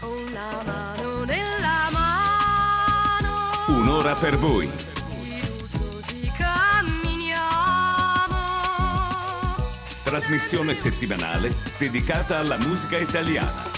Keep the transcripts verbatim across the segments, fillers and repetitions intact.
con la mano nella mano. Un'ora per voi. Fiduciosi camminiamo. Trasmissione settimanale dedicata alla musica italiana.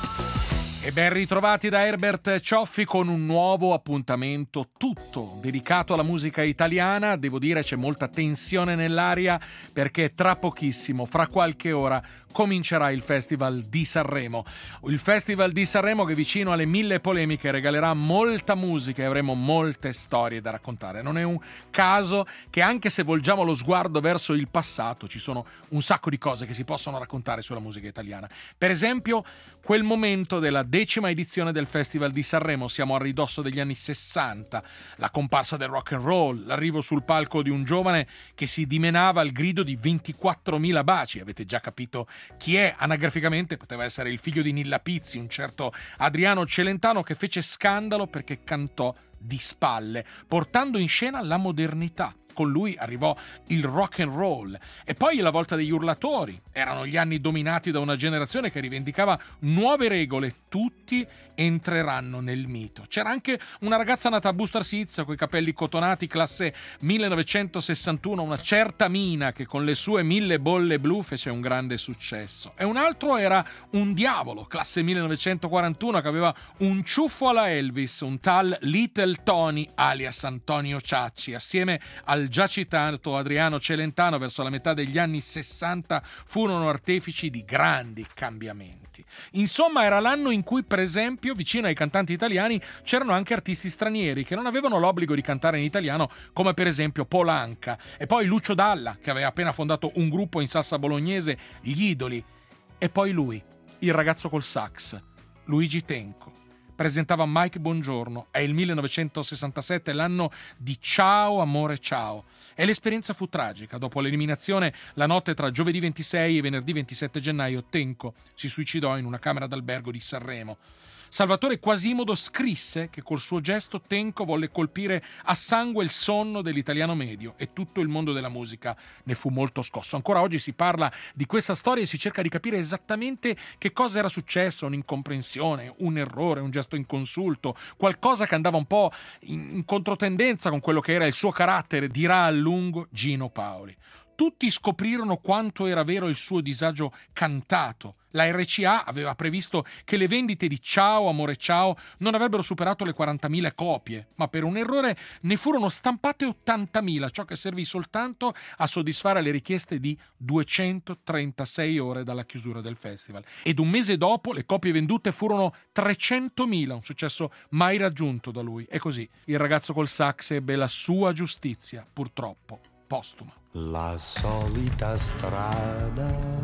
E ben ritrovati da Herbert Cioffi con un nuovo appuntamento tutto dedicato alla musica italiana. Devo dire c'è molta tensione nell'aria perché tra pochissimo, fra qualche ora, comincerà il Festival di Sanremo. Il Festival di Sanremo che vicino alle mille polemiche regalerà molta musica e avremo molte storie da raccontare. Non è un caso che anche se volgiamo lo sguardo verso il passato ci sono un sacco di cose che si possono raccontare sulla musica italiana. Per esempio quel momento della decima edizione del Festival di Sanremo, siamo a ridosso degli anni sessanta, la comparsa del rock and roll, l'arrivo sul palco di un giovane che si dimenava al grido di ventiquattromila baci. Avete già capito chi è? Anagraficamente poteva essere il figlio di Nilla Pizzi, un certo Adriano Celentano, che fece scandalo perché cantò di spalle, portando in scena la modernità. Con lui arrivò il rock and roll e poi la volta degli urlatori. Erano gli anni dominati da una generazione che rivendicava nuove regole. Tutti entreranno nel mito. C'era anche una ragazza nata a Busto Arsizio coi capelli cotonati, classe millenovecentosessantuno, una certa Mina che con le sue mille bolle blu fece un grande successo. E un altro era un diavolo, classe millenovecentoquarantuno, che aveva un ciuffo alla Elvis, un tal Little Tony alias Antonio Ciacci. Assieme al già citato Adriano Celentano, verso la metà degli anni sessanta furono artefici di grandi cambiamenti. Insomma, era l'anno in cui, per esempio, vicino ai cantanti italiani c'erano anche artisti stranieri che non avevano l'obbligo di cantare in italiano, come per esempio Polanca, e poi Lucio Dalla, che aveva appena fondato un gruppo in salsa bolognese, Gli Idoli, e poi lui, il ragazzo col sax, Luigi Tenco. Presentava Mike Bongiorno. È il millenovecentosessantasette, l'anno di Ciao amore ciao. E l'esperienza fu tragica. Dopo l'eliminazione, la notte tra giovedì ventisei e venerdì ventisette gennaio, Tenco si suicidò in una camera d'albergo di Sanremo. Salvatore Quasimodo scrisse che col suo gesto Tenco volle colpire a sangue il sonno dell'italiano medio, e tutto il mondo della musica ne fu molto scosso. Ancora oggi si parla di questa storia e si cerca di capire esattamente che cosa era successo, un'incomprensione, un errore, un gesto inconsulto, qualcosa che andava un po' in, in controtendenza con quello che era il suo carattere, dirà a lungo Gino Paoli. Tutti scoprirono quanto era vero il suo disagio cantato. La R C A aveva previsto che le vendite di Ciao amore ciao non avrebbero superato le quarantamila copie, ma per un errore ne furono stampate ottantamila, ciò che servì soltanto a soddisfare le richieste di duecentotrentasei ore dalla chiusura del festival. Ed un mese dopo le copie vendute furono trecentomila, un successo mai raggiunto da lui. E così il ragazzo col sax ebbe la sua giustizia, purtroppo postuma. La solita strada,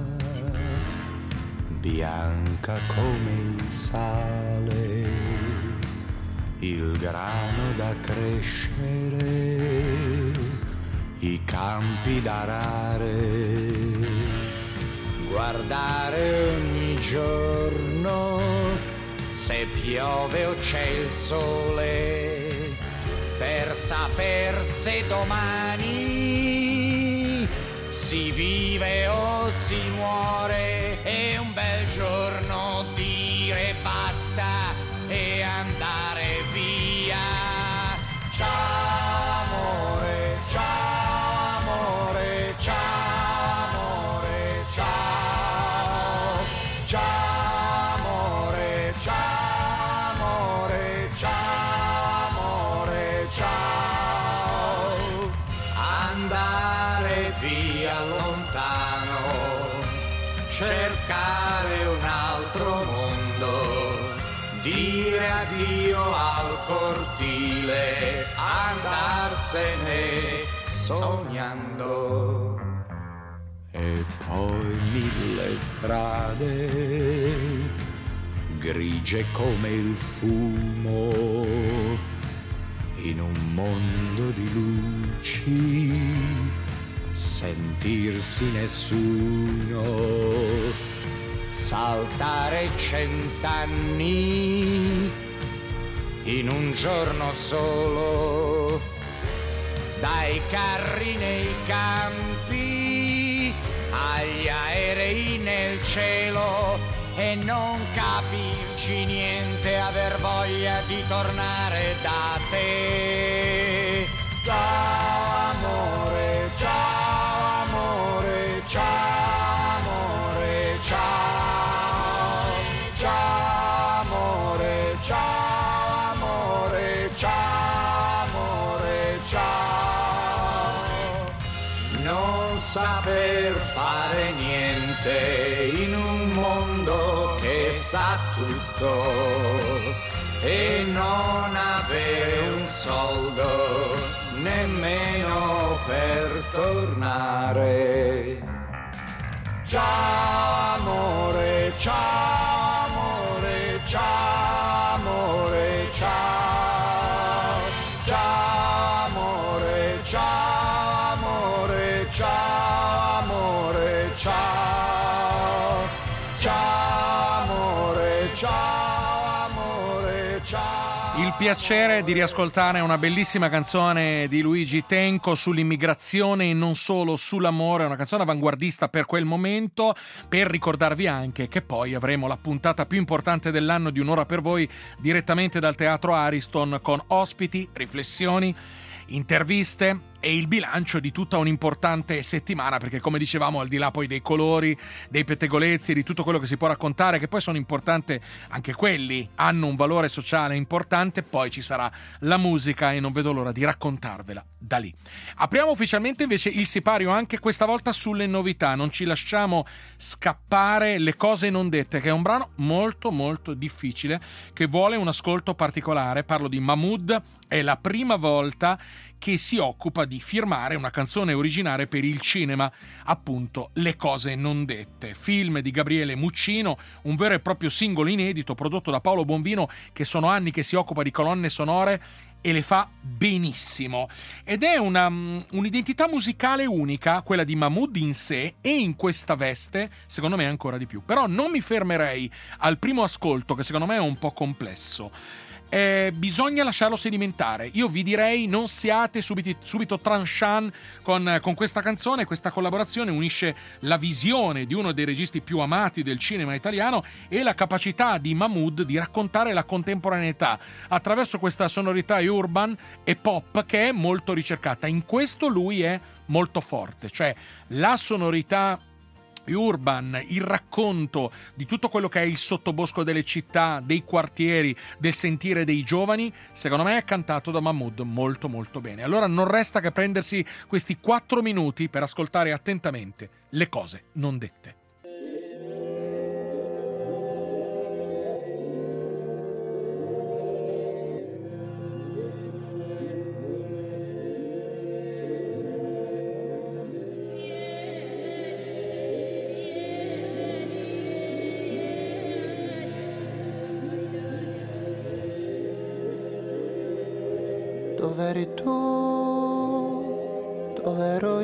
bianca come il sale, il grano da crescere, i campi da arare, guardare ogni giorno se piove o c'è il sole, per saper se domani si vive o si muore, e un bel giorno dire basta e andare via. Ciao amore, ciao amore, ciao amore, ciao. Ciao amore, ciao amore, ciao amore, ciao. Andare via lontano, cercare un altro mondo, dire addio al cortile, andarsene sognando. E poi mille strade, grigie come il fumo, in un mondo di luci, sentirsi nessuno, saltare cent'anni in un giorno solo, dai carri nei campi agli aerei nel cielo, e non capirci niente, aver voglia di tornare da te. Ciao amore, ciao amore, ciao amore, ciao. Ciao amore, ciao amore, ciao amore, ciao. Non saper fare niente in un mondo che sa tutto e non avere un soldo nemmeno per tornare. Ciao amore, ciao amore, ciao amore, ciao. Ciao amore, ciao amore, ciao amore, ciao. Ciao amore, ciao amore, ciao. Il piacere di riascoltare una bellissima canzone di Luigi Tenco sull'immigrazione e non solo sull'amore, una canzone avanguardista per quel momento, per ricordarvi anche che poi avremo la puntata più importante dell'anno di Un'ora per voi direttamente dal Teatro Ariston con ospiti, riflessioni, interviste e il bilancio di tutta un'importante settimana, perché come dicevamo, al di là poi dei colori, dei pettegolezzi, di tutto quello che si può raccontare, che poi sono importanti anche quelli, hanno un valore sociale importante, poi ci sarà la musica e non vedo l'ora di raccontarvela da lì. Apriamo ufficialmente invece il sipario anche questa volta sulle novità, non ci lasciamo scappare Le cose non dette, che è un brano molto molto difficile che vuole un ascolto particolare. Parlo di Mahmood, è la prima volta che si occupa di firmare una canzone originale per il cinema, appunto Le cose non dette, film di Gabriele Muccino, un vero e proprio singolo inedito prodotto da Paolo Bonvino, che sono anni che si occupa di colonne sonore e le fa benissimo, ed è una, un'identità musicale unica, quella di Mahmood in sé, e in questa veste secondo me ancora di più. Però non mi fermerei al primo ascolto, che secondo me è un po' complesso. Eh, bisogna lasciarlo sedimentare. Io vi direi, non siate subito, subito tranchant con, con questa canzone. Questa collaborazione unisce la visione di uno dei registi più amati del cinema italiano e la capacità di Mahmood di raccontare la contemporaneità attraverso questa sonorità urban e pop che è molto ricercata. In questo lui è molto forte, cioè la sonorità urban, il racconto di tutto quello che è il sottobosco delle città, dei quartieri, del sentire dei giovani, secondo me è cantato da Mahmood molto molto bene. Allora non resta che prendersi questi quattro minuti per ascoltare attentamente Le cose non dette. Dov'eri tu, dov'ero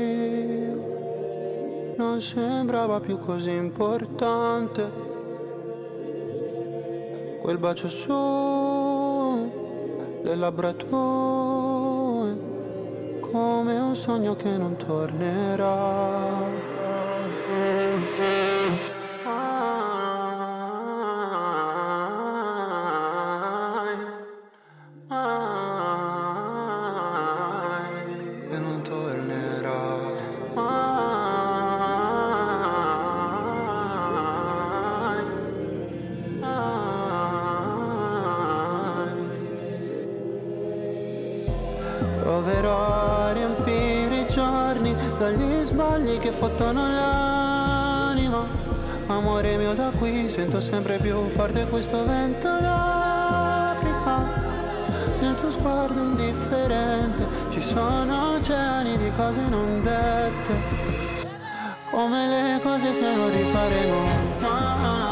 io, non sembrava più così importante. Quel bacio su le labbra tue, come un sogno che non tornerà. Proverò a riempire i giorni dagli sbagli che fottono l'anima. Amore mio, da qui sento sempre più forte questo vento d'Africa. Nel tuo sguardo indifferente ci sono oceani di cose non dette, come le cose che non rifaremo mai.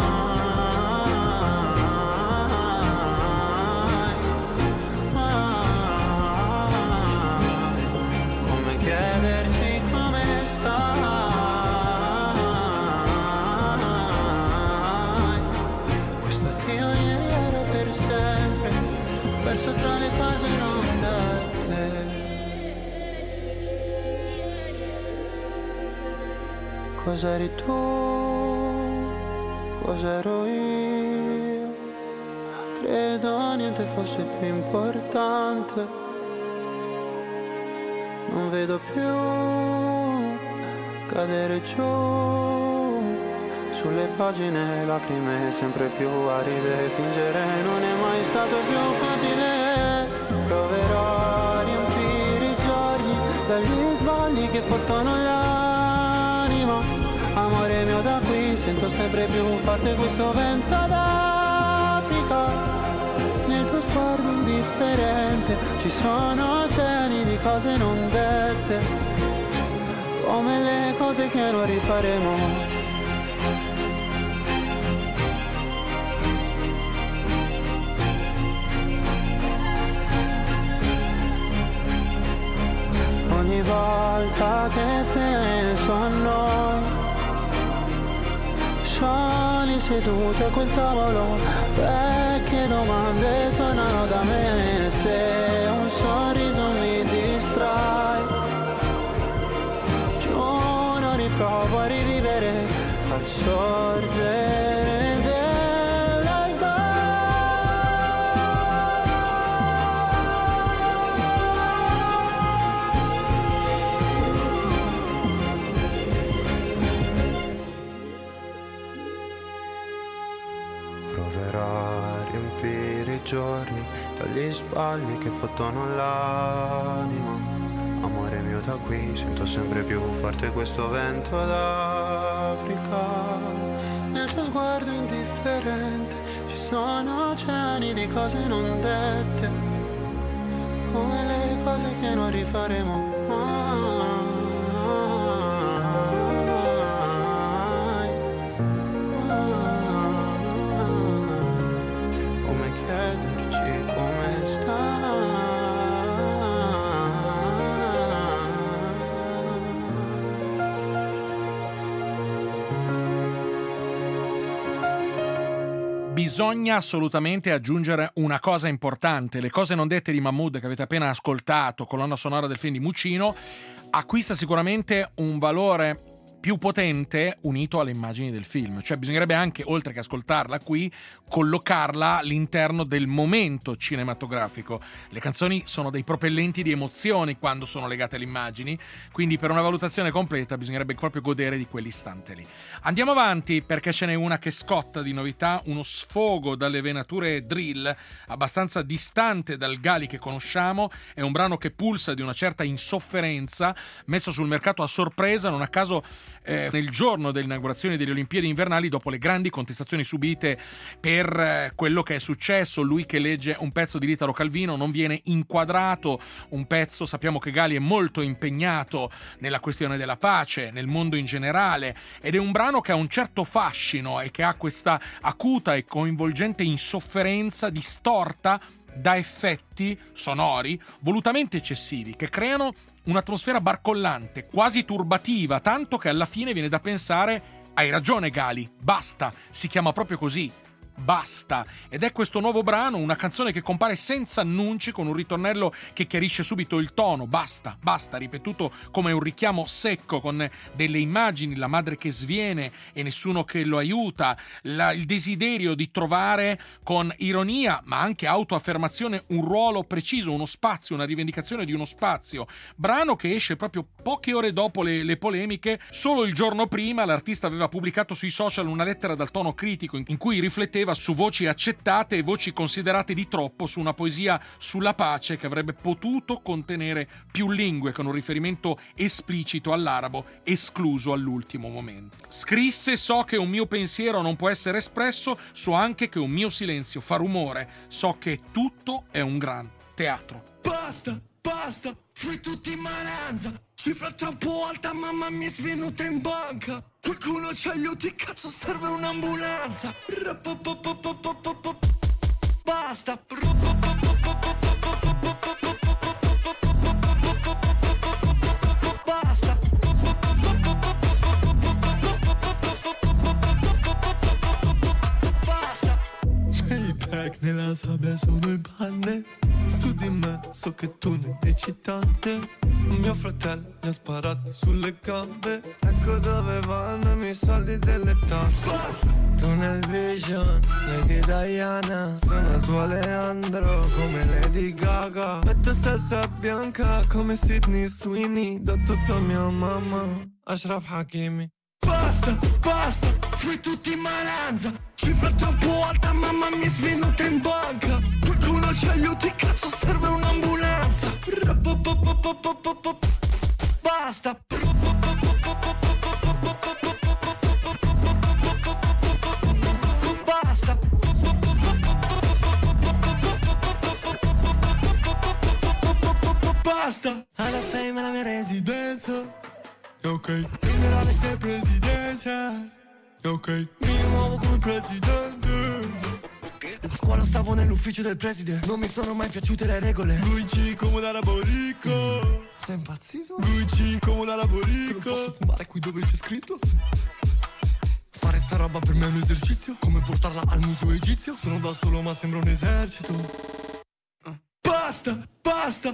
Perso tra le cose non dette. Cos'eri tu, cos'ero io. Credo niente fosse più importante. Non vedo più cadere giù sulle pagine, lacrime sempre più aride. Fingere non è mai stato più facile. Proverò a riempire i giorni dagli sbagli che fottono l'anima. Amore mio, da qui sento sempre più forte questo vento d'Africa. Nel tuo sguardo indifferente ci sono oceani di cose non dette, come le cose che non rifaremo. Ogni volta che penso a noi, soli seduti a quel tavolo, vecchie domande tornano da me. Se un sorriso mi distrae, giuro riprovo a rivivere al sorgere dell'alba. Proverò a riempire i giorni dagli sbagli che fottono l'anima. Amore mio, da qui sento sempre più forte questo vento d'Africa. Nel tuo sguardo indifferente ci sono oceani di cose non dette, come le cose che non rifaremo mai. Come chiederci come stai. Bisogna assolutamente aggiungere una cosa importante. Le cose non dette di Mahmood, che avete appena ascoltato, colonna sonora del film di Muccino, acquista sicuramente un valore più potente unito alle immagini del film. Cioè bisognerebbe anche, oltre che ascoltarla qui, collocarla all'interno del momento cinematografico. Le canzoni sono dei propellenti di emozioni quando sono legate alle immagini, quindi per una valutazione completa bisognerebbe proprio godere di quell'istante lì. Andiamo avanti, perché ce n'è una che scotta di novità, uno sfogo dalle venature drill, abbastanza distante dal Gali che conosciamo. È un brano che pulsa di una certa insofferenza, messo sul mercato a sorpresa, non a caso Eh, nel giorno dell'inaugurazione delle Olimpiadi invernali, dopo le grandi contestazioni subite per eh, quello che è successo. Lui che legge un pezzo di Italo Calvino non viene inquadrato, un pezzo, sappiamo che Gali è molto impegnato nella questione della pace, nel mondo in generale, ed è un brano che ha un certo fascino e che ha questa acuta e coinvolgente insofferenza distorta da effetti sonori volutamente eccessivi che creano un'atmosfera barcollante, quasi turbativa, tanto che alla fine viene da pensare: hai ragione Gali, basta, si chiama proprio così, basta. Ed è questo nuovo brano, una canzone che compare senza annunci, con un ritornello che chiarisce subito il tono, basta, basta, ripetuto come un richiamo secco, con delle immagini, la madre che sviene e nessuno che lo aiuta, la, il desiderio di trovare con ironia ma anche autoaffermazione un ruolo preciso, uno spazio, una rivendicazione di uno spazio. Brano che esce proprio poche ore dopo le, le polemiche. Solo il giorno prima l'artista aveva pubblicato sui social una lettera dal tono critico in cui rifletteva su voci accettate e voci considerate di troppo, su una poesia sulla pace che avrebbe potuto contenere più lingue, con un riferimento esplicito all'arabo escluso all'ultimo momento. Scrisse: so che un mio pensiero non può essere espresso, so anche che un mio silenzio fa rumore, so che tutto è un gran teatro. Basta, basta, fui tutti in mananza. Cifra troppo alta, mamma mi è svenuta in banca. Qualcuno ci aiuti, cazzo serve un'ambulanza. Basta. Basta. Basta. Il pack nella sabbia sono in panne. su di me, so che tu ne dici tante. Mio fratello mi ha sparato sulle gambe. Ecco dove vanno i miei soldi delle tasse. Tunnel vision, Lady Diana. Sono il tuo Leandro come Lady Gaga. Metto salsa bianca come Sydney Sweeney. Do tutto a mia mamma, Ashraf Hakimi. Basta, basta, fai tutti in mananza. Cifra troppo alta, mamma mi è svenuta in banca. Qualcuno ci aiuti, cazzo serve un'ambulanza. Basta. Basta. Basta. Alla fame la mia residenza. Ok, prenderò l'ex e presidenza. Ok, mi muovo come presidente. A scuola stavo nell'ufficio del preside. Non mi sono mai piaciute le regole. Luigi come da Laborico. Sei impazzito? Luigi come da Laborico. Che non posso fumare qui dove c'è scritto. Fare sta roba per me è un esercizio. Come portarla al museo egizio. Sono da solo ma sembra un esercito. Basta, basta.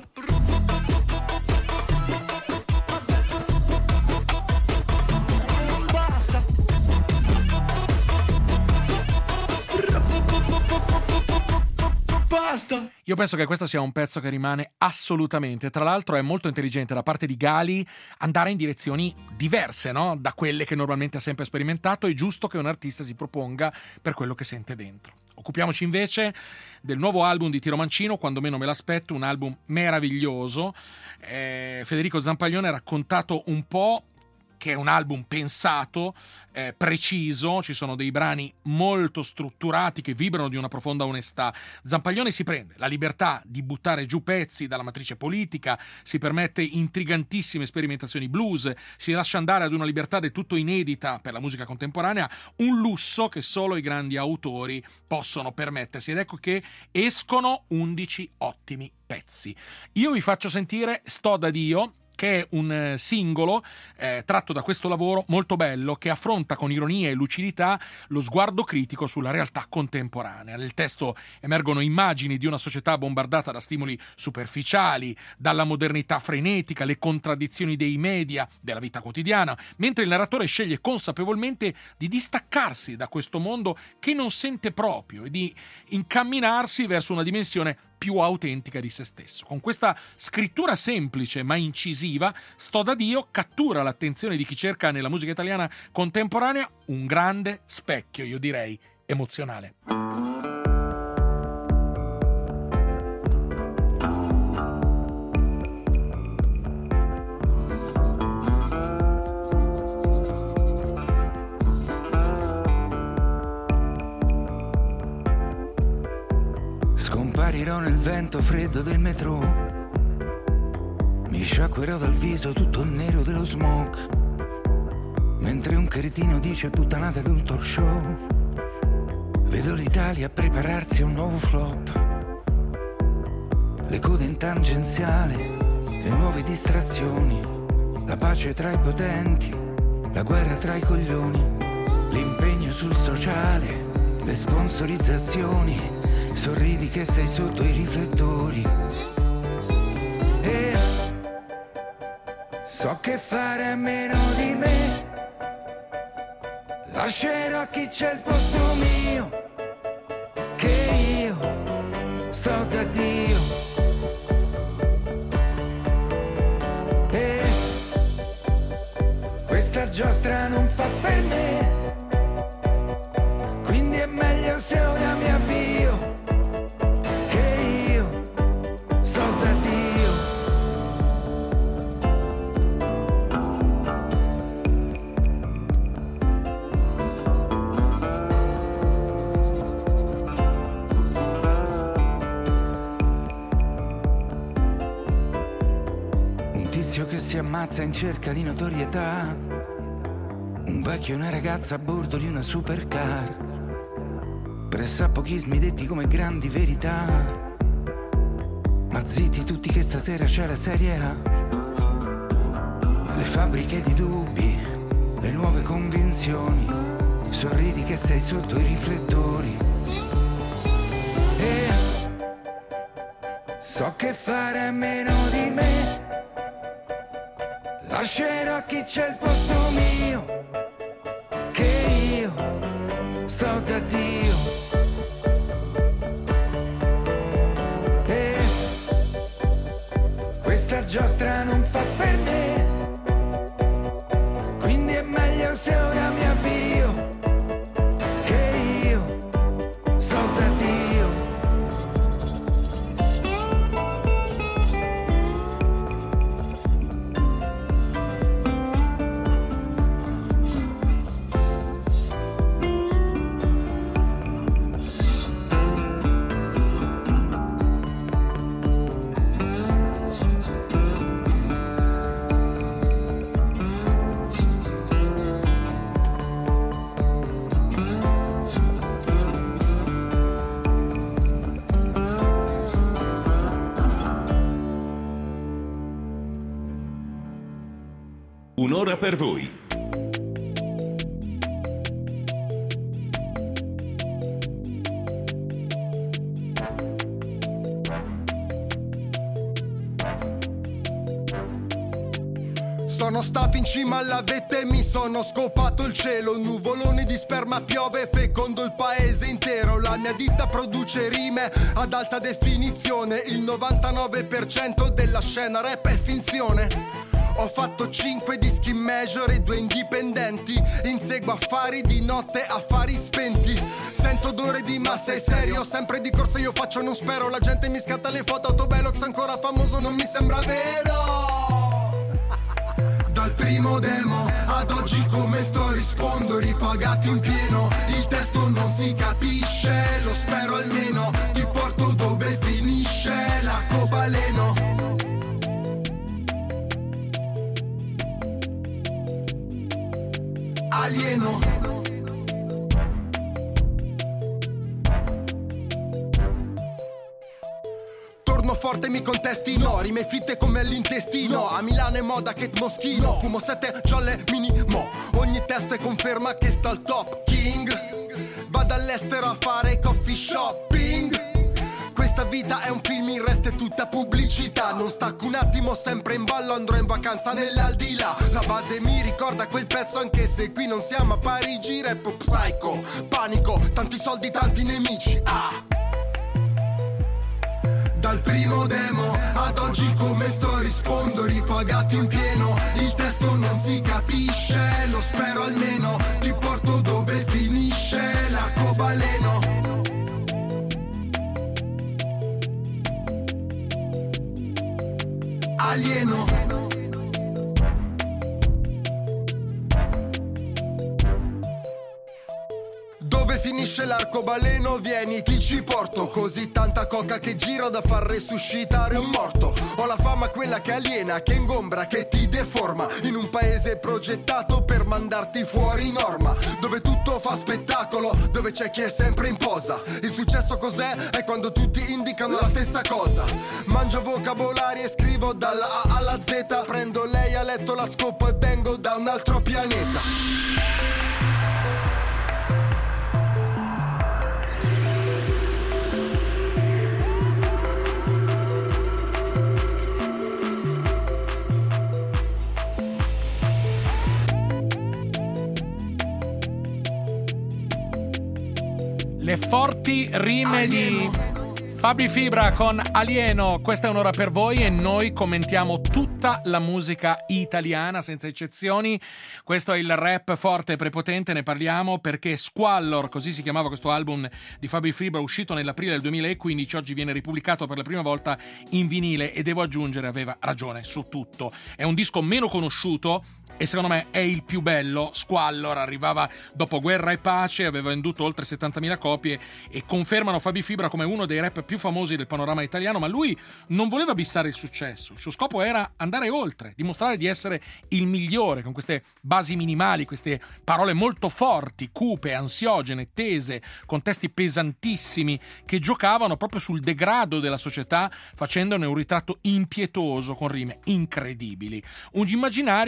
Basta. Io penso che questo sia un pezzo che rimane assolutamente. Tra l'altro è molto intelligente da parte di Gali andare in direzioni diverse, no? Da quelle che normalmente ha sempre sperimentato. È giusto che un artista si proponga per quello che sente dentro. Occupiamoci invece del nuovo album di Tiro Mancino, quando meno me l'aspetto, un album meraviglioso. Eh, Federico Zampaglione ha raccontato un po' che è un album pensato, eh, preciso, ci sono dei brani molto strutturati che vibrano di una profonda onestà. Zampaglione si prende la libertà di buttare giù pezzi dalla matrice politica, si permette intrigantissime sperimentazioni blues, si lascia andare ad una libertà del tutto inedita per la musica contemporanea, un lusso che solo i grandi autori possono permettersi, ed ecco che escono undici ottimi pezzi. Io vi faccio sentire Sto da Dio, che è un singolo eh, tratto da questo lavoro molto bello, che affronta con ironia e lucidità lo sguardo critico sulla realtà contemporanea. Nel testo emergono immagini di una società bombardata da stimoli superficiali, dalla modernità frenetica, le contraddizioni dei media, della vita quotidiana, mentre il narratore sceglie consapevolmente di distaccarsi da questo mondo che non sente proprio e di incamminarsi verso una dimensione più autentica di se stesso. Con questa scrittura semplice ma incisiva, Sto da Dio cattura l'attenzione di chi cerca nella musica italiana contemporanea un grande specchio, io direi, emozionale. Scomparirò nel vento freddo del metro, mi sciacquerò dal viso tutto il nero dello smoke, mentre un cretino dice puttanate ad un talk show. Vedo l'Italia prepararsi a un nuovo flop, le code in tangenziale, le nuove distrazioni, la pace tra i potenti, la guerra tra i coglioni, l'impegno sul sociale, le sponsorizzazioni. Sorridi che sei sotto i riflettori e so che fare a meno di me, lascerò a chi c'è il posto mio, che io sto da Dio e questa giostra non fa per me, quindi è meglio se ora mi avvio. Che si ammazza in cerca di notorietà, un vecchio e una ragazza a bordo di una supercar, pressapochismi detti come grandi verità, ma zitti tutti che stasera c'è la Serie A, le fabbriche di dubbi, le nuove convinzioni, sorridi che sei sotto i riflettori e So che fare a meno di me, lascerò chi c'è il posto mio, che io sto da Dio. E questa giostra non fa per me, quindi è meglio se ora mi avvio, che io sto da Dio. Un'ora per voi. Sono stato in cima alla vetta e mi sono scopato il cielo. Nuvoloni di sperma piove, fecondo il paese intero. La mia ditta produce rime ad alta definizione. Il novantanove per cento della scena rap è finzione. Ho fatto cinque dischi in major e due indipendenti. Inseguo affari di notte, affari spenti. Sento odore di massa, è serio, sempre di corsa io faccio non spero. La gente mi scatta le foto, autovelox ancora famoso non mi sembra vero. Dal primo demo ad oggi come sto rispondo, ripagati in pieno. Il testo non si capisce, lo spero almeno. Ti porto dove finisce l'arcobaleno. Alieno. Torno forte, mi contesti, no. Rime fitte come all'intestino. A Milano è moda che Moschino. Fumo sette giolle minimo. Ogni testo è conferma che sta al top king. Vado all'estero a fare coffee shopping. Questa vita è un film, il resto è tutta pubblicità. Non stacco un attimo, sempre in ballo, andrò in vacanza nell'aldilà. La base mi ricorda quel pezzo anche se qui non siamo a Parigi. Rap psycho, panico, tanti soldi, tanti nemici. Ah! Dal primo demo ad oggi come sto rispondo, ripagati in pieno. Il testo non si capisce, lo spero almeno. Ti porto dove finisce l'arcobaleno. Alieno. Dove finisce l'arcobaleno? Vieni, ti ci porto. Così tanta coca che gira da far resuscitare un morto. Ho la fama quella che aliena, che ingombra, che ti deforma. In un paese progettato per mandarti fuori norma. Dove tutto fa spettacolo, dove c'è chi è sempre in posa. Il successo cos'è? È quando tutti indicano la stessa cosa. Mangio vocabolari e scrivo dalla A alla Z. Prendo lei a letto, la scopo e vengo da un altro pianeta. Le forti rime Alieno. Di Fabi Fibra con Alieno. Questa è un'ora per voi e noi commentiamo tutta la musica italiana senza eccezioni. Questo è il rap forte e prepotente, ne parliamo perché Squallor, così si chiamava questo album di Fabi Fibra, uscito nell'aprile del duemilaquindici, oggi viene ripubblicato per la prima volta in vinile e devo aggiungere aveva ragione su tutto. È un disco meno conosciuto e secondo me è il più bello. Squallor arrivava dopo Guerra e Pace, aveva venduto oltre settantamila copie e confermano Fabi Fibra come uno dei rap più famosi del panorama italiano, ma lui non voleva bissare il successo. Il suo scopo era andare oltre, dimostrare di essere il migliore con queste basi minimali, queste parole molto forti, cupe, ansiogene, tese, con testi pesantissimi che giocavano proprio sul degrado della società, facendone un ritratto impietoso con rime incredibili. Un immaginario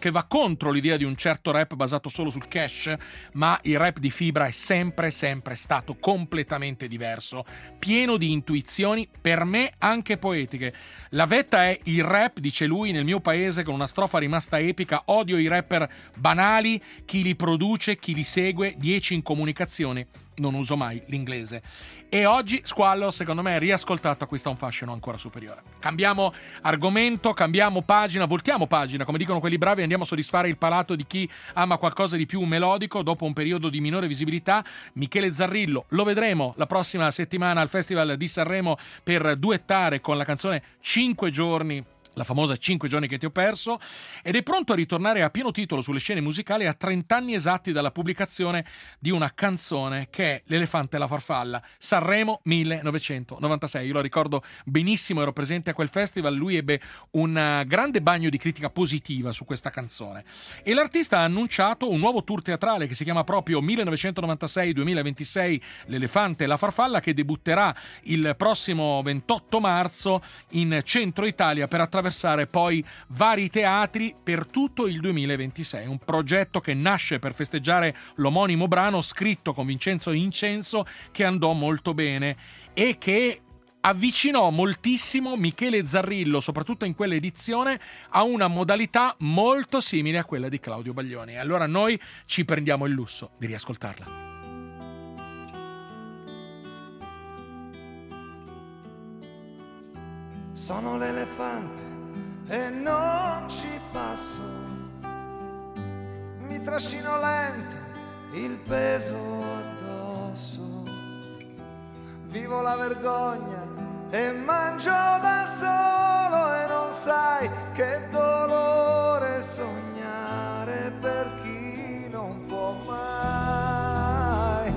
che va contro l'idea di un certo rap basato solo sul cash, ma il rap di Fibra è sempre sempre stato completamente diverso, pieno di intuizioni, per me anche poetiche. La vetta è il rap, dice lui, nel mio paese, con una strofa rimasta epica: odio i rapper banali, chi li produce, chi li segue, dieci in comunicazione, non uso mai l'inglese. E oggi Squallo, secondo me, riascoltato, acquista un fascino ancora superiore. Cambiamo argomento, cambiamo pagina, voltiamo pagina, come dicono quelli bravi, andiamo a soddisfare il palato di chi ama qualcosa di più melodico. Dopo un periodo di minore visibilità, Michele Zarrillo lo vedremo la prossima settimana al Festival di Sanremo per duettare con la canzone Cinque giorni, la famosa Cinque giorni che ti ho perso, ed è pronto a ritornare a pieno titolo sulle scene musicali a trent'anni esatti dalla pubblicazione di una canzone che è L'elefante e la farfalla, Sanremo millenovecentonovantasei. Io lo ricordo benissimo, ero presente a quel festival, lui ebbe un grande bagno di critica positiva su questa canzone e l'artista ha annunciato un nuovo tour teatrale che si chiama proprio millenovecentonovantasei duemilaventisei, L'elefante e la farfalla, che debutterà il prossimo ventotto marzo in centro Italia per attraversare poi vari teatri per tutto il duemilaventisei. Un progetto che nasce per festeggiare l'omonimo brano scritto con Vincenzo Incenso, che andò molto bene e che avvicinò moltissimo Michele Zarrillo, soprattutto in quell'edizione, a una modalità molto simile a quella di Claudio Baglioni. Allora noi ci prendiamo il lusso di riascoltarla. Sono l'elefante e non ci passo, mi trascino lento il peso addosso, vivo la vergogna e mangio da solo, e non sai che dolore sognare per chi non può mai.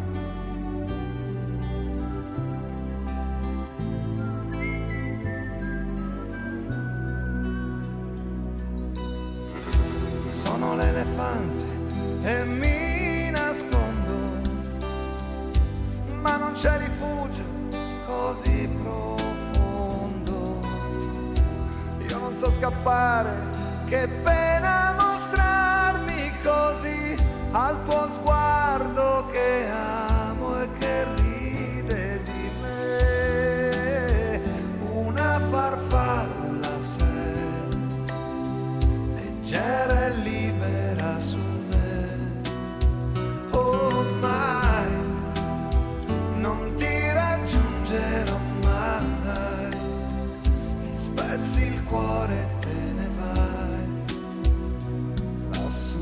Sono l'elefante e mi nascondo, ma non c'è rifugio così profondo. Io non so scappare, che pena mostrarmi così al tuo sguardo che amo e che ride di me. Una farfalla sei, leggera e libera su me. Oh mai, non ti raggiungerò mai, mi spezzi il cuore e te ne vai lassù.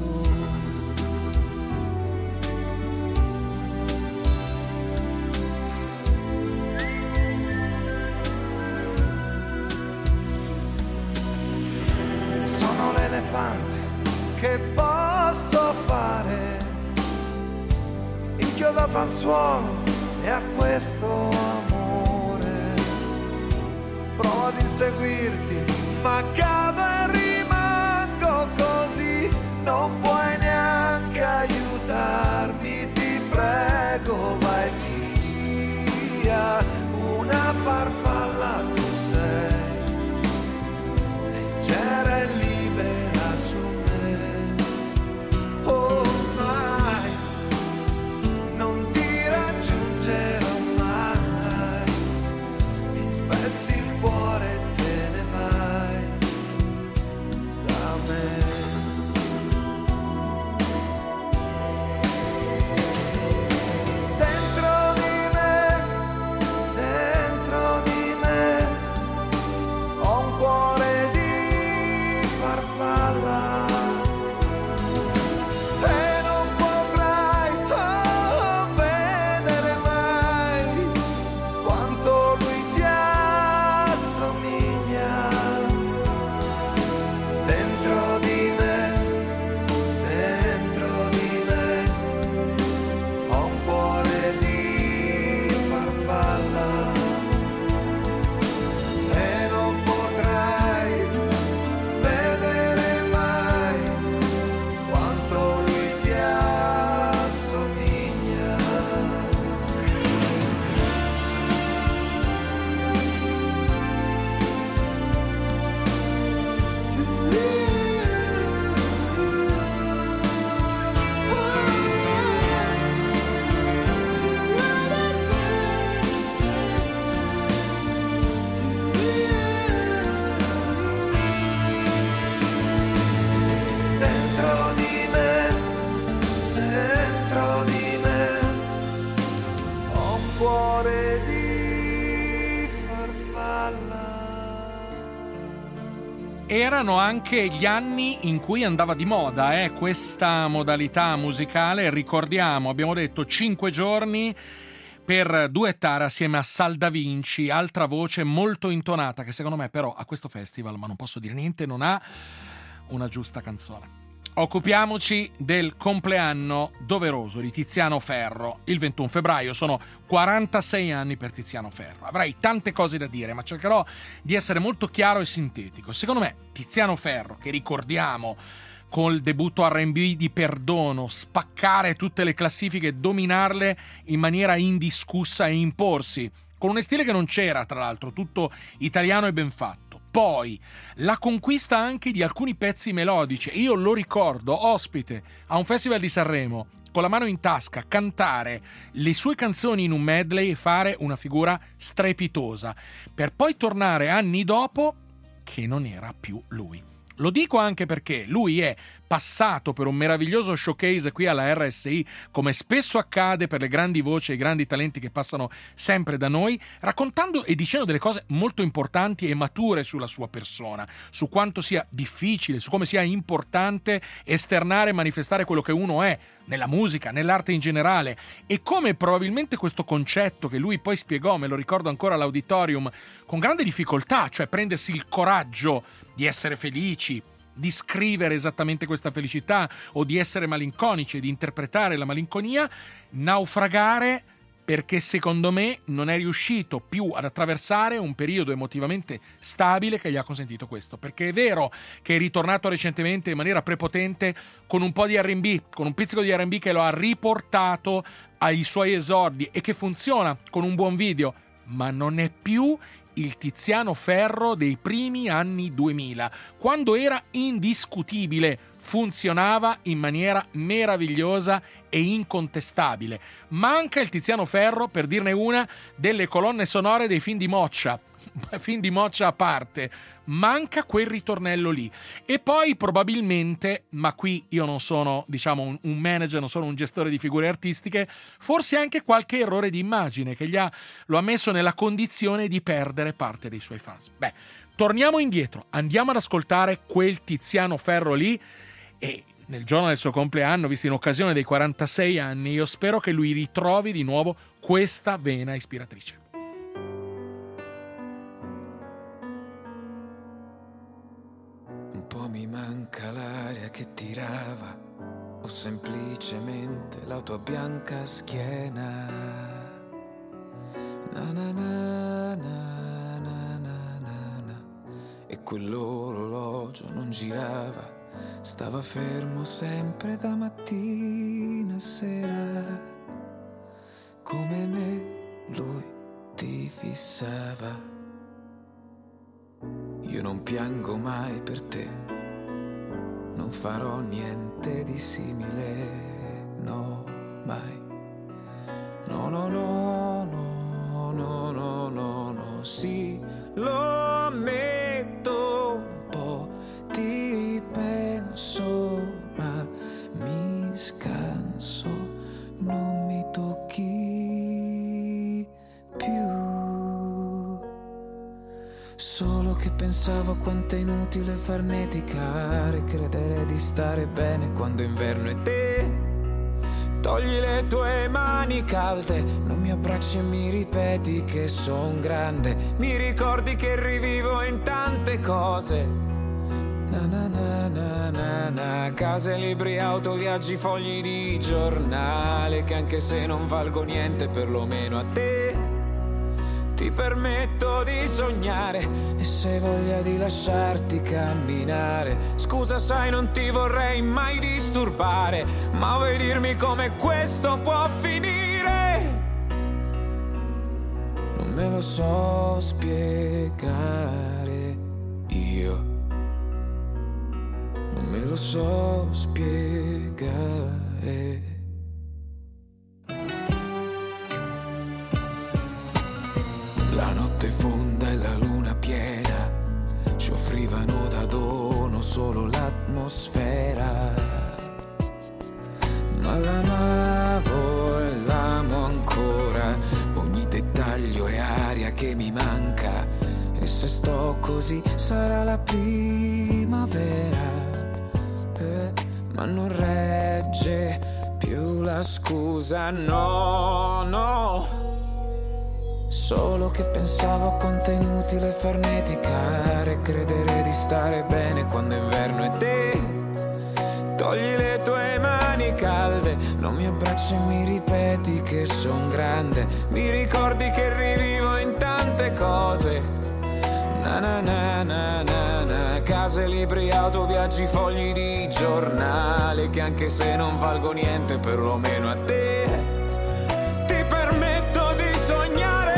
Sono l'elefante che posso fare, inchiodato al suolo e a questo amore. Provo ad inseguirti, ma cado e rimango così. Non puoi neanche aiutarmi, ti prego, vai via. Una farfalla tu sei, leggera e libera su me. Oh mai, non ti raggiungerò mai, mi spezzi il cuore e te ne vai da me. Dentro di me, dentro di cuore di farfalla. Erano anche gli anni in cui andava di moda eh, questa modalità musicale. Ricordiamo, abbiamo detto cinque giorni per duettare assieme a Sal Da Vinci, altra voce molto intonata che secondo me però a questo festival, ma non posso dire niente, non ha una giusta canzone. Occupiamoci del compleanno doveroso di Tiziano Ferro. Il ventuno febbraio sono quarantasei anni per Tiziano Ferro. Avrei tante cose da dire, ma cercherò di essere molto chiaro e sintetico. Secondo me Tiziano Ferro, che ricordiamo col debutto erre and bi di Perdono, spaccare tutte le classifiche, dominarle in maniera indiscussa e imporsi, con un stile che non c'era, tra l'altro, tutto italiano e ben fatto. Poi la conquista anche di alcuni pezzi melodici. Io lo ricordo ospite a un festival di Sanremo, con la mano in tasca, cantare le sue canzoni in un medley e fare una figura strepitosa, per poi tornare anni dopo che non era più lui. Lo dico anche perché lui è passato per un meraviglioso showcase qui alla erre esse i, come spesso accade per le grandi voci e i grandi talenti che passano sempre da noi, raccontando e dicendo delle cose molto importanti e mature sulla sua persona, su quanto sia difficile, su come sia importante esternare e manifestare quello che uno è, nella musica, nell'arte in generale, e come probabilmente questo concetto che lui poi spiegò, me lo ricordo ancora all'auditorium, con grande difficoltà, cioè prendersi il coraggio di essere felici, di scrivere esattamente questa felicità o di essere malinconici e di interpretare la malinconia, naufragare perché secondo me non è riuscito più ad attraversare un periodo emotivamente stabile che gli ha consentito questo. Perché è vero che è ritornato recentemente in maniera prepotente con un po' di erre and bi, con un pizzico di erre and bi che lo ha riportato ai suoi esordi e che funziona con un buon video, ma non è più il Tiziano Ferro dei primi anni duemila, quando era indiscutibile, funzionava in maniera meravigliosa e incontestabile. Manca il Tiziano Ferro, per dirne una, delle colonne sonore dei film di Moccia, film di Moccia a parte, manca quel ritornello lì. E poi probabilmente, ma qui io non sono, diciamo, un, un manager, non sono un gestore di figure artistiche, forse anche qualche errore di immagine che gli ha, lo ha messo nella condizione di perdere parte dei suoi fans. Beh, torniamo indietro, andiamo ad ascoltare quel Tiziano Ferro lì, e nel giorno del suo compleanno, visto in occasione dei quarantasei anni, io spero che lui ritrovi di nuovo questa vena ispiratrice. Un po' mi manca l'aria che tirava, o semplicemente la tua bianca schiena. Na na na na na na na na. E quell'orologio non girava, stava fermo sempre da mattina a sera. Come me lui ti fissava. Io non piango mai per te, non farò niente di simile, no, mai. No, no, no, no, no, no, no, no, sì, lo ammetto, un po' ti penso, ma mi scanso, non mi tocchi più. Solo che pensavo a quanto è inutile farneticare, credere di stare bene quando inverno è te. Togli le tue mani calde, non mi abbracci e mi ripeti che son grande. Mi ricordi che rivivo in tante cose. Na na na na na na. Case, libri, auto, viaggi, fogli di giornale, che anche se non valgo niente perlomeno a te ti permetto di sognare. E se hai voglia di lasciarti camminare, scusa sai non ti vorrei mai disturbare, ma vuoi dirmi come questo può finire? Non me lo so spiegare io, non me lo so spiegare. La notte fonda e la luna piena ci offrivano da dono solo l'atmosfera, ma l'amavo e l'amo ancora. Ogni che mi manca, e se sto così sarà la primavera, eh, ma non regge più la scusa, no, no. Solo che pensavo a quanto è inutile farneticare, credere di stare bene quando è inverno e te togli le tue mani calde, non mi abbracci e mi ripeti che son grande, mi ricordi che rivivo in tante cose, na na na na na na, case, libri, auto, viaggi, fogli di giornale, che anche se non valgo niente perlomeno a te ti permetto di sognare.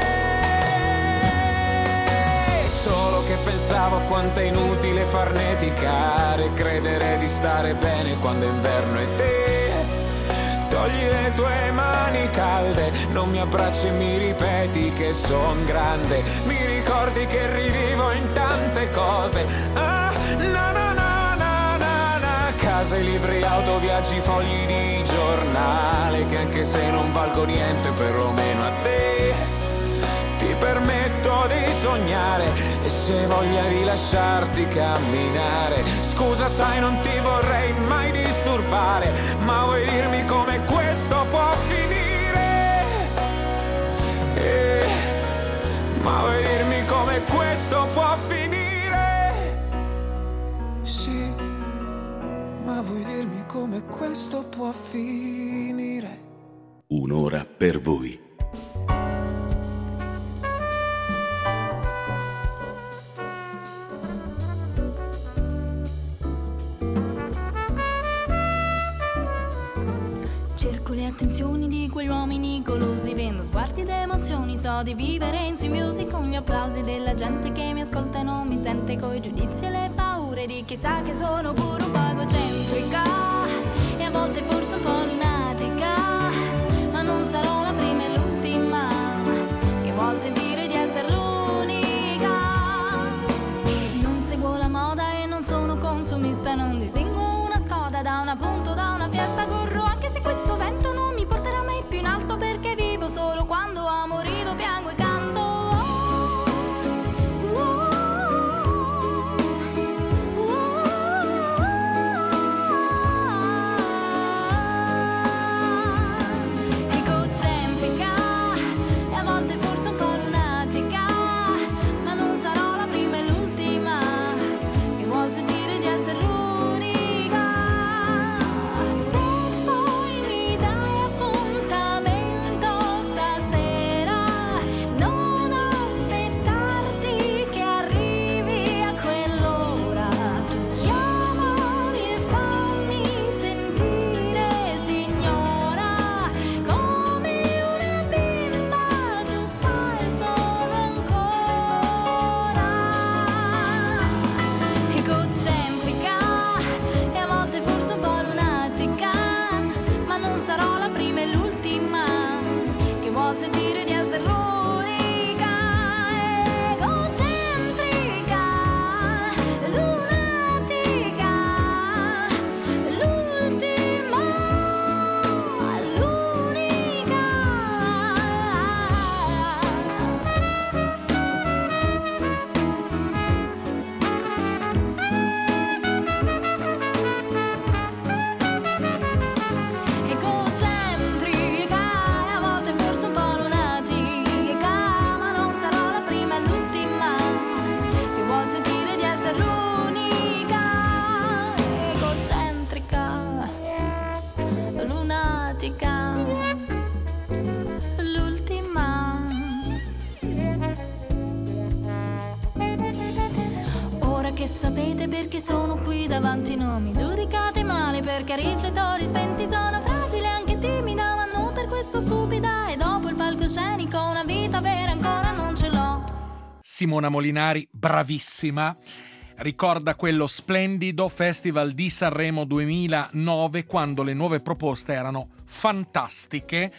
Solo che pensavo quanto è inutile farneticare, credere di stare bene quando è inverno e te togli le tue mani calde, non mi abbracci e mi ripeti che son grande, mi ricordi che rivivo in tante cose, ah, na na na na na na, case, libri, auto, viaggi, fogli di giornale, che anche se non valgo niente perlomeno a te ti permetto di sognare, e se voglia di lasciarti camminare, scusa sai non ti vorrei mai disturbare, ma vuoi dirmi come questo può finire, eh, ma vuoi dirmi come questo può finire, sì, ma vuoi dirmi come questo può finire. Un'ora per voi. Le attenzioni di quegli uomini golosi, vendo sguardi ed emozioni, so di vivere in simbiosi con gli applausi della gente che mi ascolta e non mi sente, coi giudizi e le paure di chi sa che sono pure un po' egocentrica e a volte forse un po' lunatica, ma non sarò la prima e l'ultima che vuol sentire di essere l'unica. Non seguo la moda e non sono consumista, non distingo una scoda da un appunto, da una fiesta, corro anche se questo vento non mi porterà mai più in alto, perché vivo solo quando amo, rido, piango e canto. Oh, oh, oh, oh. Egocentrica e a volte forse un po' lunatica, ma non sarò la prima e l'ultima che vuol sentire di essere l'unica. Che sapete perché sono qui davanti, non mi giudicate male perché riflettori spenti, sono fragile anche timida, ma non per questo stupida, e dopo il palcoscenico una vita vera ancora non ce l'ho. Simona Molinari, bravissima, ricorda quello splendido Festival di Sanremo duemilanove, quando le nuove proposte erano fantastiche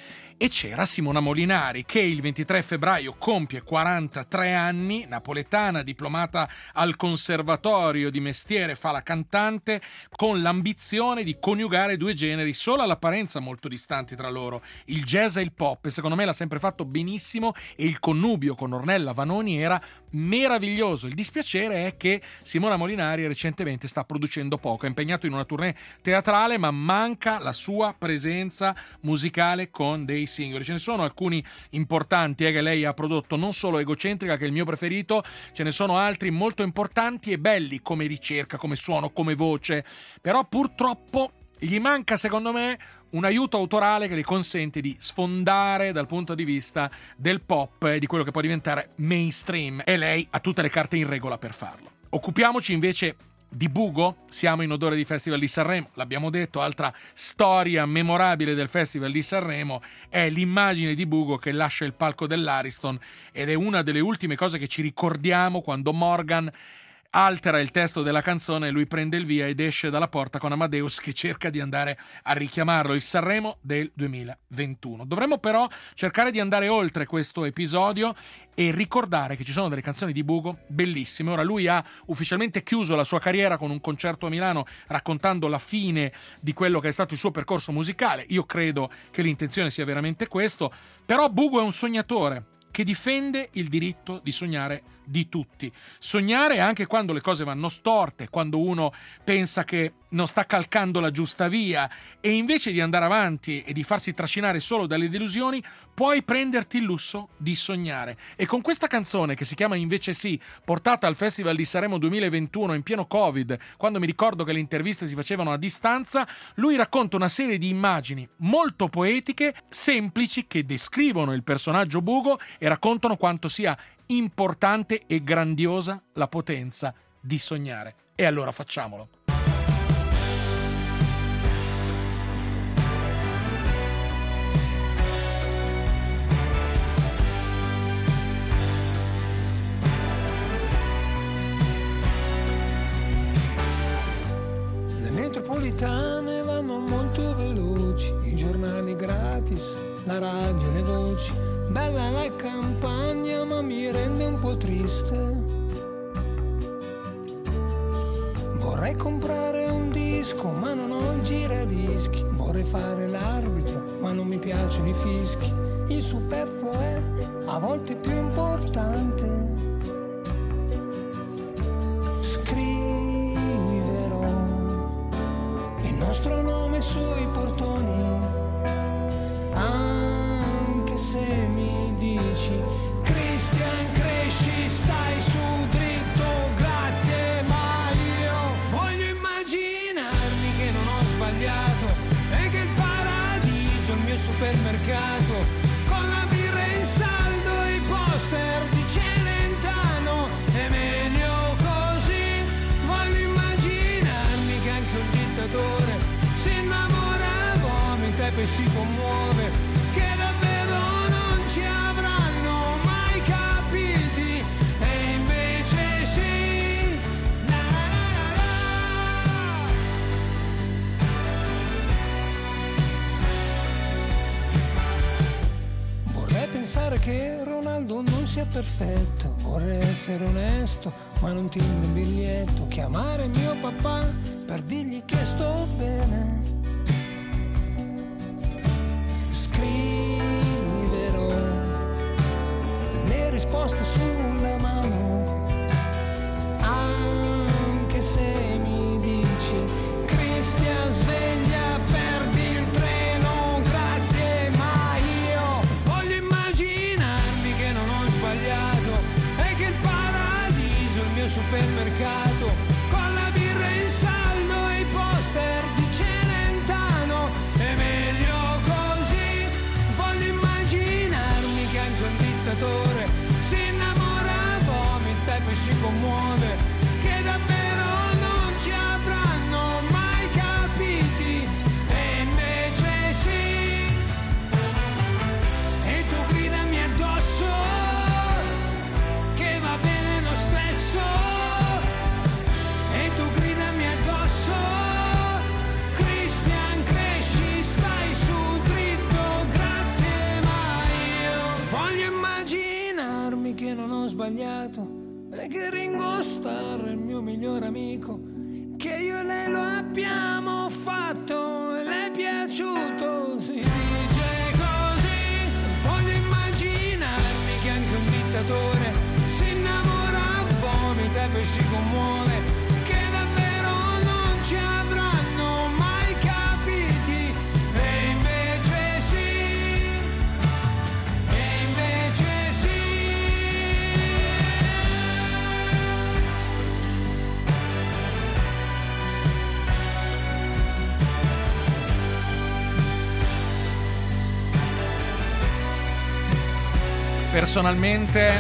E c'era Simona Molinari, che il ventitré febbraio compie quarantatré anni, napoletana, diplomata al conservatorio di mestiere, fa la cantante, con l'ambizione di coniugare due generi solo all'apparenza molto distanti tra loro, il jazz e il pop, e secondo me l'ha sempre fatto benissimo, e il connubio con Ornella Vanoni era meraviglioso. Il dispiacere è che Simona Molinari recentemente sta producendo poco, è impegnato in una tournée teatrale, ma manca la sua presenza musicale con dei singoli. Ce ne sono alcuni importanti eh, che lei ha prodotto, non solo Egocentrica, che è il mio preferito, ce ne sono altri molto importanti e belli come ricerca, come suono, come voce, però purtroppo gli manca, secondo me, un aiuto autorale che le consente di sfondare dal punto di vista del pop e di quello che può diventare mainstream, e lei ha tutte le carte in regola per farlo. Occupiamoci invece di Bugo. Siamo in odore di Festival di Sanremo, l'abbiamo detto, altra storia memorabile del Festival di Sanremo è l'immagine di Bugo che lascia il palco dell'Ariston, ed è una delle ultime cose che ci ricordiamo quando Morgan altera il testo della canzone, lui prende il via ed esce dalla porta con Amadeus che cerca di andare a richiamarlo. Il Sanremo del duemilaventuno. Dovremmo però cercare di andare oltre questo episodio e ricordare che ci sono delle canzoni di Bugo bellissime. Ora lui ha ufficialmente chiuso la sua carriera con un concerto a Milano raccontando la fine di quello che è stato il suo percorso musicale. Io credo che l'intenzione sia veramente questo, però Bugo è un sognatore che difende il diritto di sognare di tutti. Sognare anche quando le cose vanno storte, quando uno pensa che non sta calcando la giusta via, e invece di andare avanti e di farsi trascinare solo dalle delusioni, puoi prenderti il lusso di sognare. E con questa canzone, che si chiama Invece sì, portata al Festival di Sanremo duemilaventuno in pieno Covid, quando mi ricordo che le interviste si facevano a distanza, lui racconta una serie di immagini molto poetiche, semplici, che descrivono il personaggio Bugo e raccontano quanto sia importante e grandiosa la potenza di sognare. E allora facciamolo. Le metropolitane vanno molto veloci, i giornali gratis, la radio, le voci. Bella la campagna, ma mi rende un po' triste. Vorrei comprare un disco, ma non ho il giradischi. Vorrei fare l'arbitro, ma non mi piacciono i fischi. Il superfluo è a volte più importante. Scriverò il nostro nome sui portoni, anche se mi dici Christian cresci, stai su dritto, grazie, ma io voglio immaginarmi che non ho sbagliato e che il paradiso è il mio supermercato, con la birra in saldo e i poster di Celentano. È meglio così, voglio immaginarmi che anche un dittatore si innamora, vomita e poi si commuove, che davvero non ci avranno mai capiti, e invece sì. La la la la la. Vorrei pensare che Ronaldo non sia perfetto, vorrei essere onesto, ma non ti do un biglietto, chiamare mio papà per dirgli che sto bene. Scriverò le risposte sulla mano, anche se mi dici Cristian sveglia, perdi il treno, grazie, ma io voglio immaginarmi che non ho sbagliato e che il paradiso è il mio supermercato, con la birra in saldo e i poster di Celentano. È meglio così, voglio immaginarmi che anche un dittatore si innamora, e non ho sbagliato, e che Ringo Starr è il mio migliore amico, che io e lei lo abbiamo fatto e le è piaciuto, si dice così. Voglio immaginarmi che anche un dittatore si innamora, vomita e poi si commuove, che davvero non ci avranno mai capiti, e invece sì, e invece sì. Personalmente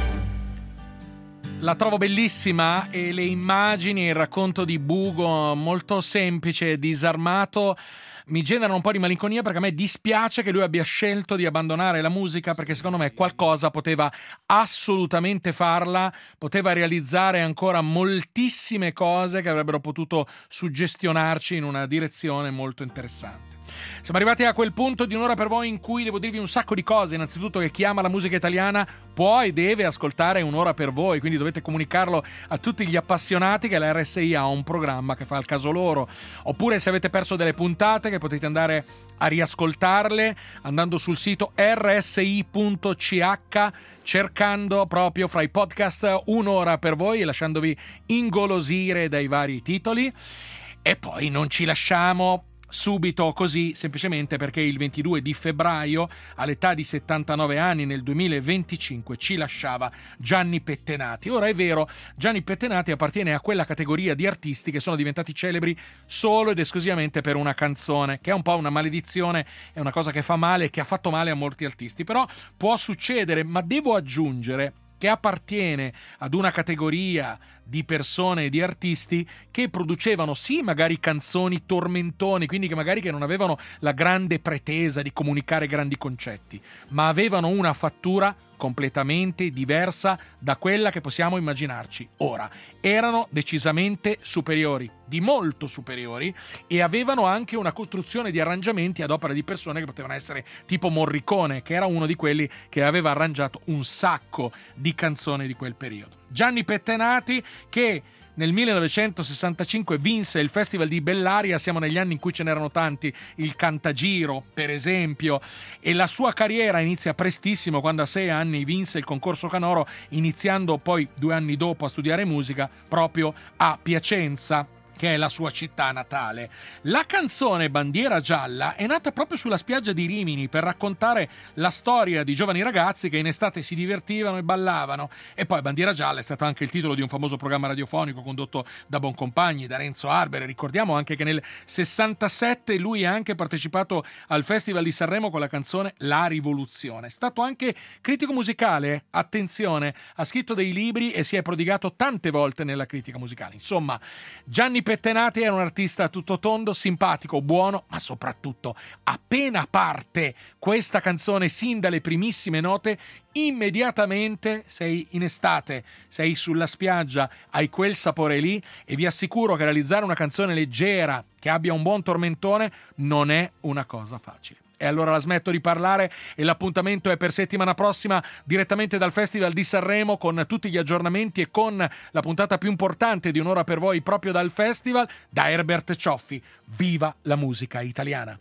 la trovo bellissima, e le immagini e il racconto di Bugo, molto semplice e disarmato, mi generano un po' di malinconia, perché a me dispiace che lui abbia scelto di abbandonare la musica, perché secondo me qualcosa poteva assolutamente farla, poteva realizzare ancora moltissime cose che avrebbero potuto suggestionarci in una direzione molto interessante. Siamo arrivati a quel punto di Un'ora per voi in cui devo dirvi un sacco di cose. Innanzitutto che chi ama la musica italiana può e deve ascoltare Un'ora per voi, quindi dovete comunicarlo a tutti gli appassionati che la R S I ha un programma che fa il caso loro. Oppure, se avete perso delle puntate, che potete andare a riascoltarle andando sul sito r s i punto c h, cercando proprio fra i podcast Un'ora per voi e lasciandovi ingolosire dai vari titoli. E poi non ci lasciamo subito così, semplicemente perché il ventidue di febbraio, all'età di settantanove anni, nel duemilaventicinque, ci lasciava Gianni Pettenati. Ora, è vero, Gianni Pettenati appartiene a quella categoria di artisti che sono diventati celebri solo ed esclusivamente per una canzone, che è un po' una maledizione, è una cosa che fa male e che ha fatto male a molti artisti. Però può succedere, ma devo aggiungere che appartiene ad una categoria di persone e di artisti che producevano sì magari canzoni tormentoni, quindi che magari che non avevano la grande pretesa di comunicare grandi concetti, ma avevano una fattura completamente diversa da quella che possiamo immaginarci ora. Erano decisamente superiori, di molto superiori, e avevano anche una costruzione di arrangiamenti ad opera di persone che potevano essere tipo Morricone, che era uno di quelli che aveva arrangiato un sacco di canzoni di quel periodo. Gianni Pettenati, che nel millenovecentosessantacinque vinse il Festival di Bellaria, siamo negli anni in cui ce n'erano tanti, il Cantagiro per esempio, e la sua carriera inizia prestissimo, quando a sei anni vinse il concorso Canoro, iniziando poi due anni dopo a studiare musica proprio a Piacenza, che è la sua città natale. La canzone Bandiera Gialla è nata proprio sulla spiaggia di Rimini per raccontare la storia di giovani ragazzi che in estate si divertivano e ballavano. E poi Bandiera Gialla è stato anche il titolo di un famoso programma radiofonico condotto da Boncompagni, da Renzo Arbore. Ricordiamo anche che nel sessantasette lui ha anche partecipato al Festival di Sanremo con la canzone La Rivoluzione. È stato anche critico musicale, attenzione, ha scritto dei libri e si è prodigato tante volte nella critica musicale. Insomma, Gianni Pettenati era un artista tutto tondo, simpatico, buono, ma soprattutto, appena parte questa canzone sin dalle primissime note, immediatamente sei in estate, sei sulla spiaggia, hai quel sapore lì, e vi assicuro che realizzare una canzone leggera che abbia un buon tormentone non è una cosa facile. E allora la smetto di parlare e l'appuntamento è per settimana prossima, direttamente dal Festival di Sanremo, con tutti gli aggiornamenti e con la puntata più importante di Un'ora per voi proprio dal Festival, da Herbert Cioffi. Viva la musica italiana!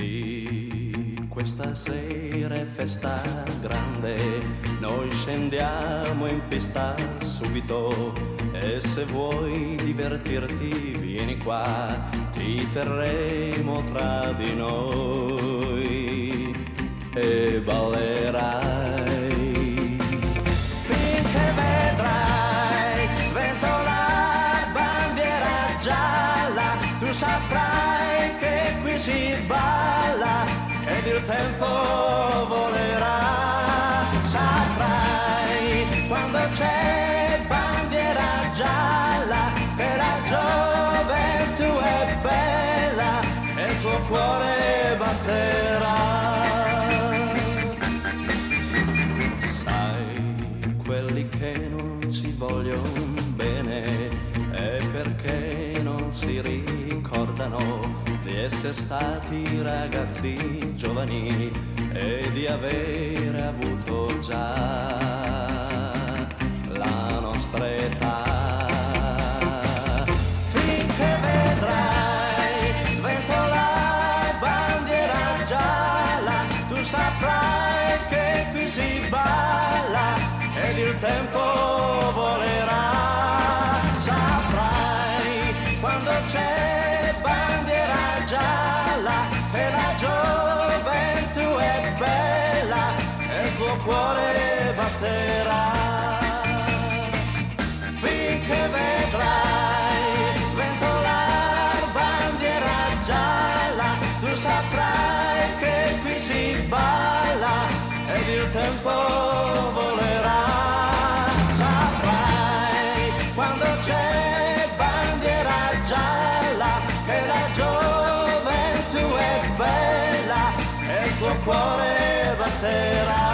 Sì, questa sera è festa grande, noi scendiamo in pista subito, e se vuoi divertirti vieni qua, ti terremo tra di noi e ballerai finché vedrai sventolare bandiera gialla, tu saprai che qui si balla ed il tempo volerà, saprai quando c'è bandiera gialla che la gioventù è bella e il tuo cuore batterà. Sai, quelli che non ci vogliono bene è perché non si ricordano di essere stati ragazzi giovani e di avere avuto già il tempo volerà. Saprai quando c'è bandiera gialla e la gioventù è bella e il tuo cuore batterà. Finché vedrai sventolar bandiera gialla, tu saprai che qui si balla ed il tempo volerà. Saprai quando c'è bandiera gialla che la gioventù è bella e il tuo cuore batterà.